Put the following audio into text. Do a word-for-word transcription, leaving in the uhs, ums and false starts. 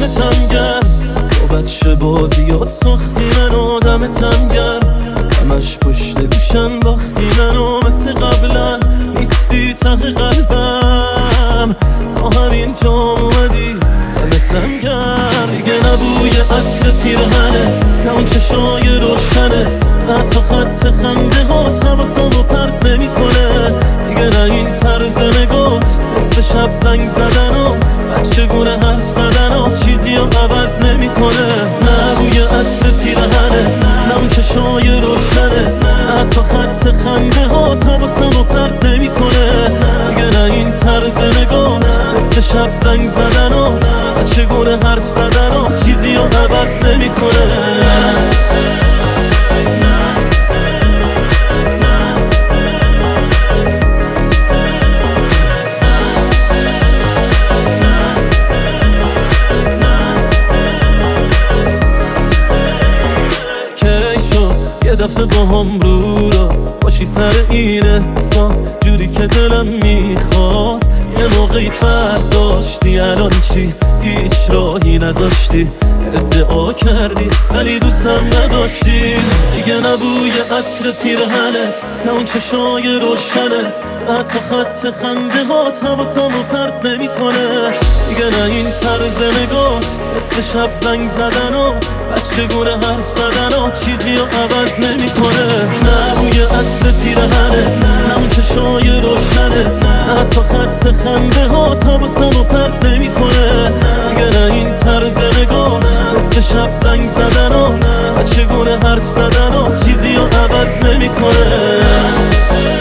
دمتم گرم، با بچه بازیات ساختی من آدمتم گرم، همش پشت گوش انداختی منو مثل قبلا نیستی ته قلبم، تا همینجا اومدی دمتم گرم. دیگه نبوی عطر پیرهنت، نه اون چشای روشنت، حتی خط خنده هات حواسمو پرت نمیکنه، دیگه نه این طرز نگات مثل شب زنگ زدنات، بچه گونه حرف زدنات چیزی رو عوض نمیکنه. نه بوی عطر پیرهنت، نه اون چشای روشنت، حتی خط خنده هات حواسمو پرت نمیکنه، دیگه نه این طرز نگات مثل شب زنگ زدنات، بچه گونه حرف زدنات چیزی رو عوض نمیکنه. یه دفعه با هم رو راست باشی سر این احساس، جوری که دلم میخواست. یه موقعی فرق داشتی، الان چی؟ هیچ راهی نذاشتی، ادعا کردی ولی دوستم نداشتی. دیگه نبوی عطر پیرهنت، نه اون چشای روشنت، حتی خط خنده هات حواسمو پرت نمیکنه، دیگه نه این طرز نگات مثل شب زنگ زدنات، بچه گونه حرف زدنات چیزی رو عوض نمیکنه. نه بوی عطر پیرهنت، نه اون چشای روشنت، حتی خط خنده هات حواسمو پرت نمیکنه، دیگه نه این طرز نگات مثل شب زنگ زدنات، بچه گونه حرف زدنات چیزی رو عوض نمیکنه.